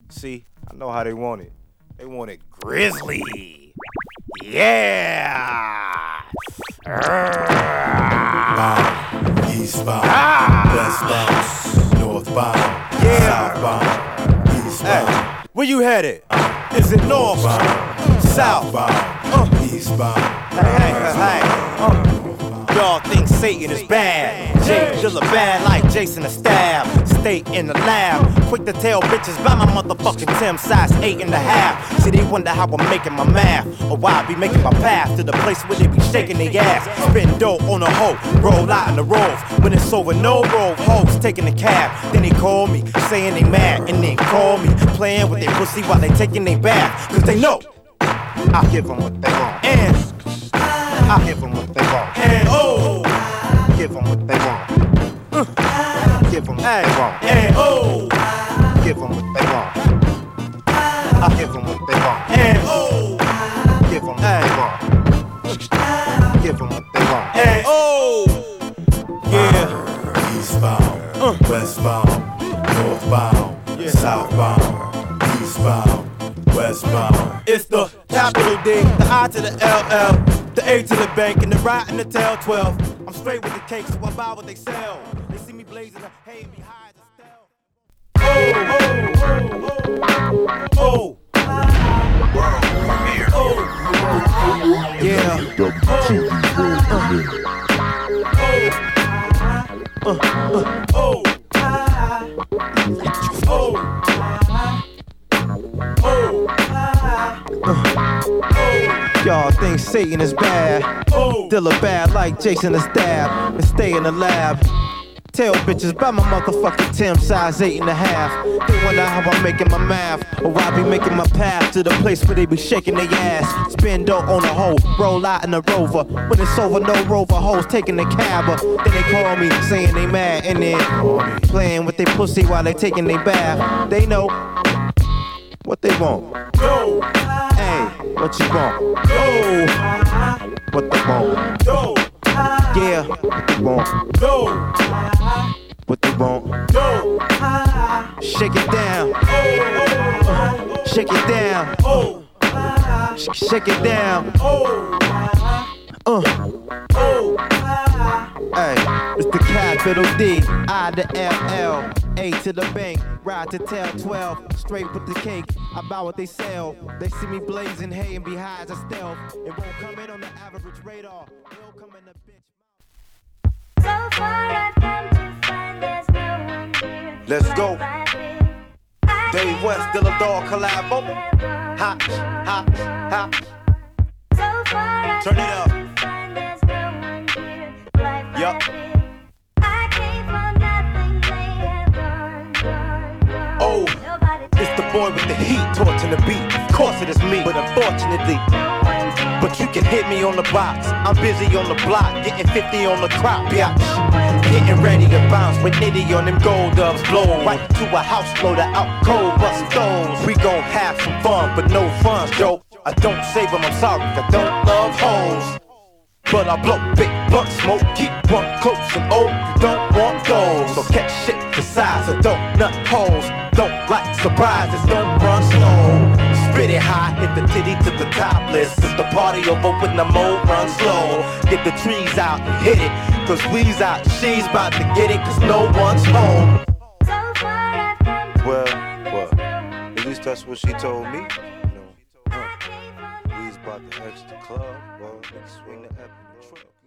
See, I know how they want it. They want it grizzly. Yeah. Bound, eastbound, westbound, northbound, southbound, eastbound. Hey, where you headed? Is it north, southbound, eastbound? Hey. Y'all think Satan is bad. Jay Dilla bad like Jason the Stab. Stay in the lab, quick to tell bitches by my motherfucking Tim size 8.5. See, they wonder how I'm making my math, or why I be making my path to the place where they be shaking their ass. Spin dope on a hoe, roll out in the rolls. When it's over, no roll, hoes taking the cab. Then they call me, saying they mad, and then call me, playing with their pussy while they taking their bath. Cause they know I give them what they want, and I give them what they want, and oh, give them what they want. Give them what they want, and oh, give them what they want. I give them what they want, and oh, give them what they want. Give them what they want, and oh, yeah. Eastbound, westbound, northbound, southbound, eastbound, westbound. It's the capital D, the I to the LL, the A to the bank, and the right and the tail 12. I'm straight with the cake, so I buy what they sell. They see me blazing the hay and be high as a stealth. Oh, World premiere. yeah. Y'all think Satan is bad. Dilla bad like Jason the Stab. And stay in the lab. Tell bitches about my motherfucking Tim size 8.5. They wonder how I'm making my math, or why I be making my path to the place where they be shaking their ass. Spin dope on a hoe, roll out in a Rover. When it's over, no Rover hoes taking the cab. Then they call me, saying they mad, and then playing with their pussy while they taking their bath. They know what they want. Yo, hey, what you want? Yo, what they want? Yo, yeah, what they want? Yo, what they want? Yo, shake it down. Shake it down. Shake it down. Hey, it's the capital D, I to LL, A to the bank, ride to tell 12, straight with the cake. I buy what they sell. They see me blazing hay and be high as a stealth. It won't come in on the average radar. It'll come in the bitch. So far I've come to find there's no one here. Let's go. Dave West, Dilla Dog collabo. Hot, hot, hot. So far I've Turn it up. come to find there's no one here. Yup. I came from nothing, they have run. Oh, it's the boy with the heat, torching the beat. Of course it is me, but unfortunately. But you can hit me on the box. I'm busy on the block, getting 50 on the crop, bitch. Getting ready to bounce with Nitty on them gold dubs. Blow right to a house loader out cold, bust stones. We gon' have some fun, but no funds, Joe. I don't save them, I'm sorry, I don't love hoes. But I blow big blunt smoke, keep one close and old. You don't want those, so catch shit the size of don't nut holes. Don't like surprises, don't run slow. Spit it high, hit the titty to the topless. It's the party over when the mode runs slow. Get the trees out and hit it, cause we's out, she's about to get it, cause no one's home. So far I've come to Well, find there's no one at least that's what she told me. We's about to exit the club, well, niggas swing the F in the truck.